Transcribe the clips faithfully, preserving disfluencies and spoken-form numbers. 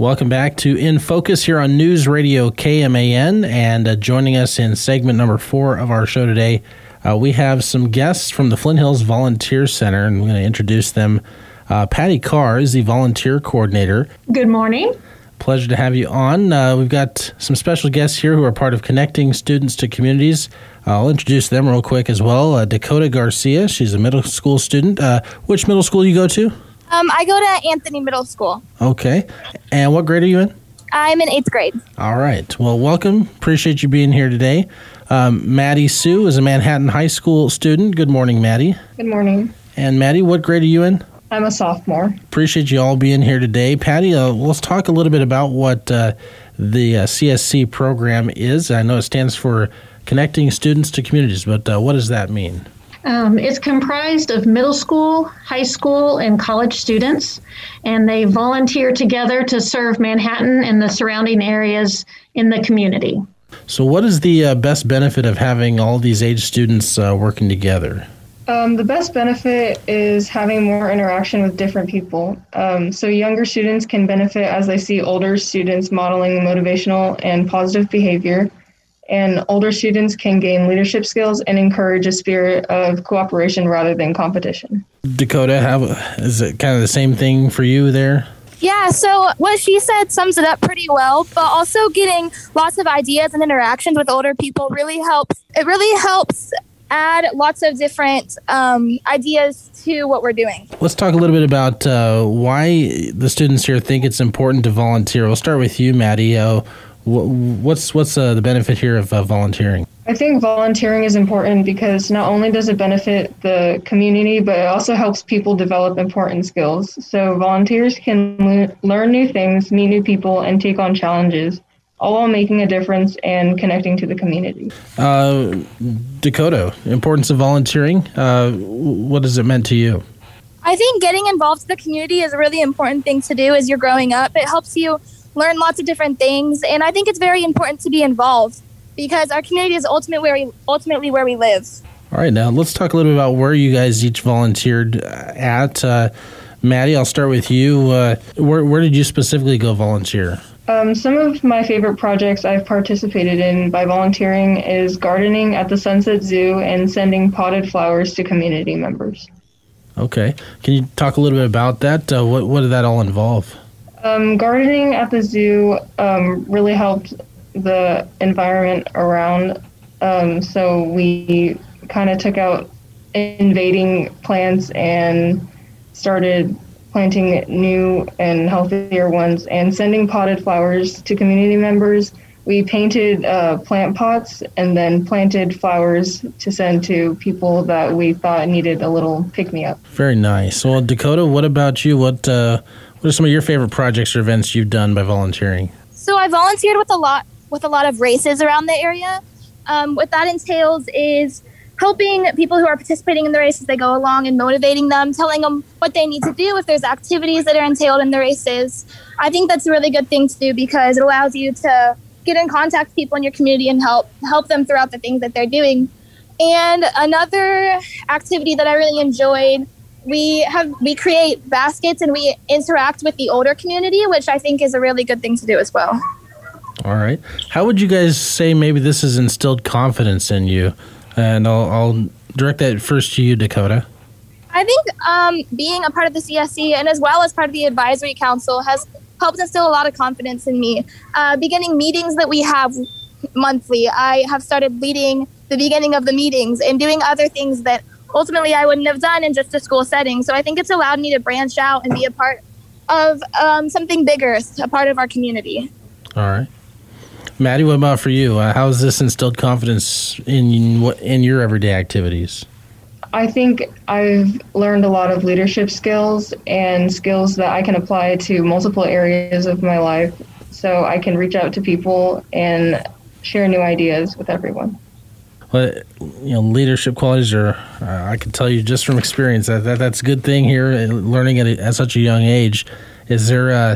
Welcome back to In Focus here on News Radio K M A N, and uh, joining us in segment number four of our show today, uh, we have some guests from the Flint Hills Volunteer Center, and we're going to introduce them. Uh, Patty Carr is the volunteer coordinator. Good morning. Pleasure to have you on. Uh, we've got some special guests here who are part of Connecting Students to Communities. Uh, I'll introduce them real quick as well. Uh, Dakota Garcia, she's a middle school student. Uh, which middle school do you go to? Um, I go to Anthony Middle School. Okay. And what grade are you in? I'm in eighth grade. All right. Well, welcome. Appreciate you being here today. Um, Maddie Sue is a Manhattan High School student. Good morning, Maddie. Good morning. And Maddie, what grade are you in? I'm a sophomore. Appreciate you all being here today. Patty, uh, let's talk a little bit about what uh, the uh, C S C program is. I know it stands for Connecting Students to Communities, but uh, what does that mean? Um, it's comprised of middle school, high school, and college students, and they volunteer together to serve Manhattan and the surrounding areas in the community. So what is the uh, best benefit of having all these age students uh, working together? Um, the best benefit is having more interaction with different people. Um, so younger students can benefit as they see older students modeling motivational and positive behavior. And older students can gain leadership skills and encourage a spirit of cooperation rather than competition. Dakota, how, is it kind of the same thing for you there? Yeah, so what she said sums it up pretty well, but also getting lots of ideas and interactions with older people really helps. It really helps add lots of different um, ideas to what we're doing. Let's talk a little bit about uh, why the students here think it's important to volunteer. We'll start with you, Maddie. Uh, What's what's uh, the benefit here of uh, volunteering? I think volunteering is important because not only does it benefit the community, but it also helps people develop important skills. So volunteers can le- learn new things, meet new people, and take on challenges, all while making a difference and connecting to the community. Uh, Dakota, importance of volunteering. Uh, what has it meant to you? I think getting involved in the community is a really important thing to do as you're growing up. It helps you learn lots of different things, and I think it's very important to be involved because our community is ultimately where we, ultimately where we live. All right, now let's talk a little bit about where you guys each volunteered at. Uh, Maddie, I'll start with you. Uh, where, where did you specifically go volunteer? Um, some of my favorite projects I've participated in by volunteering is gardening at the Sunset Zoo and sending potted flowers to community members. Okay. Can you talk a little bit about that? Uh, what, what did that all involve? Um, gardening at the zoo um, really helped the environment around. Um, so we kind of took out invading plants and started planting new and healthier ones and sending potted flowers to community members. We painted uh, plant pots and then planted flowers to send to people that we thought needed a little pick-me-up. Very nice. Well, Dakota, what about you? What uh, what are some of your favorite projects or events you've done by volunteering? So I volunteered with a lot with a lot of races around the area. Um, what that entails is helping people who are participating in the races, they go along and motivating them, telling them what they need to do if there's activities that are entailed in the races. I think that's a really good thing to do because it allows you to get in contact with people in your community and help help them throughout the things that they're doing. And another activity that I really enjoyed, we have we create baskets and we interact with the older community, which I think is a really good thing to do as well. All right. How would you guys say maybe this has instilled confidence in you? And I'll, I'll direct that first to you, Dakota. I think um, being a part of the C S C and as well as part of the advisory council has helped instill a lot of confidence in me. Uh, beginning meetings that we have monthly, I have started leading the beginning of the meetings and doing other things that ultimately I wouldn't have done in just a school setting. So I think it's allowed me to branch out and be a part of um, something bigger, a part of our community. All right. Maddie, what about for you? Uh, how has this instilled confidence in in your everyday activities? I think I've learned a lot of leadership skills and skills that I can apply to multiple areas of my life, so I can reach out to people and share new ideas with everyone. Well, you know, leadership qualities are, uh, I can tell you just from experience, that, that that's a good thing here, learning at, a, at such a young age. Is there uh,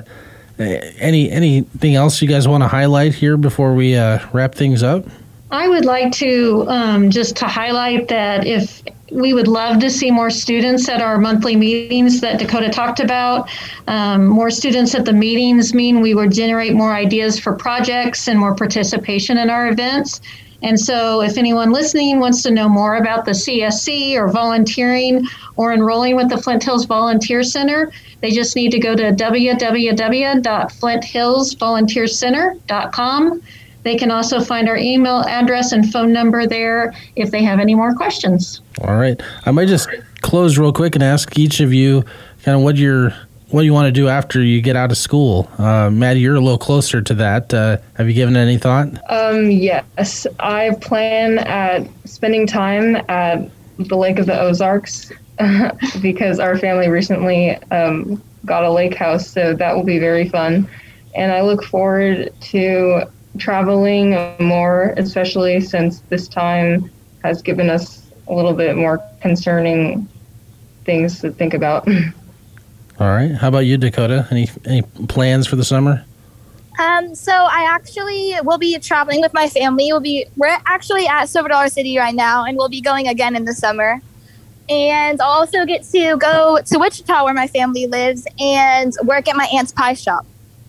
any anything else you guys want to highlight here before we uh, wrap things up? I would like to um, just to highlight that if we would love to see more students at our monthly meetings that Dakota talked about. Um, more students at the meetings mean we would generate more ideas for projects and more participation in our events. And so if anyone listening wants to know more about the C S C or volunteering or enrolling with the Flint Hills Volunteer Center, they just need to go to w w w dot flint hills volunteer center dot com. They can also find our email address and phone number there if they have any more questions. All right. I might just close real quick and ask each of you kind of what you're what you want to do after you get out of school. Uh, Maddie, you're a little closer to that. Uh, have you given it any thought? Um, yes. I plan at spending time at the Lake of the Ozarks because our family recently um, got a lake house, so that will be very fun. And I look forward to traveling more, especially since this time has given us a little bit more concerning things to think about. All right. How about you, Dakota? Any any plans for the summer? Um, so I actually will be traveling with my family. We'll be we're actually at Silver Dollar City right now, and we'll be going again in the summer. And I'll also get to go to Wichita, where my family lives, and work at my aunt's pie shop.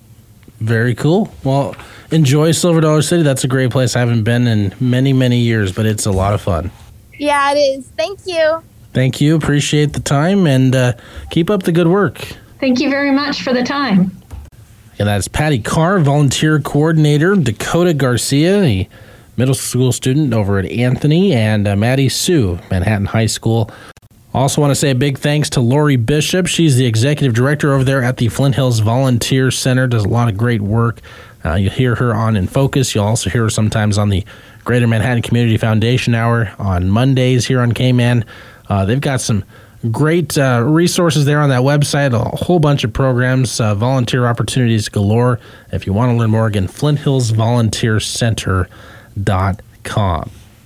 Very cool. Well, enjoy Silver Dollar City. That's a great place. I haven't been in many, many years, but it's a lot of fun. Yeah, it is. Thank you. Thank you. Appreciate the time, and uh, keep up the good work. Thank you very much for the time. And that's Patty Carr, volunteer coordinator, Dakota Garcia, a middle school student over at Anthony, and uh, Maddie Sue, Manhattan High School. Also want to say a big thanks to Lori Bishop. She's the executive director over there at the Flint Hills Volunteer Center, does a lot of great work. Uh, you'll hear her on In Focus. You'll also hear her sometimes on the Greater Manhattan Community Foundation Hour on Mondays here on K-Man. Uh, they've got some great uh, resources there on that website, a whole bunch of programs, uh, volunteer opportunities galore. If you want to learn more, again, flint hills volunteer center dot com.